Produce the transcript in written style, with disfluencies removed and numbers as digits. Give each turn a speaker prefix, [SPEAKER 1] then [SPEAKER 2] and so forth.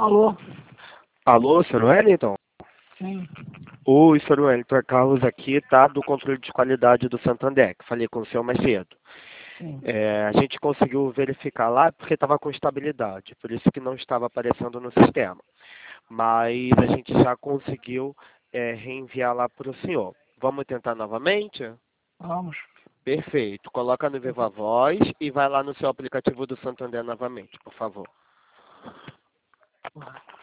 [SPEAKER 1] Alô?
[SPEAKER 2] Alô, Sr. Wellington?
[SPEAKER 1] Sim.
[SPEAKER 2] Oi, Sr. Wellington, é Carlos aqui, tá? Do controle de qualidade do Santander, que falei com o senhor mais cedo.
[SPEAKER 1] Sim.
[SPEAKER 2] A gente conseguiu verificar lá porque estava com estabilidade, por isso que não estava aparecendo no sistema. Mas a gente já conseguiu reenviar lá para o senhor. Vamos tentar novamente?
[SPEAKER 1] Vamos.
[SPEAKER 2] Perfeito. Coloca no Viva Voz e vai lá no seu aplicativo do Santander novamente, por favor.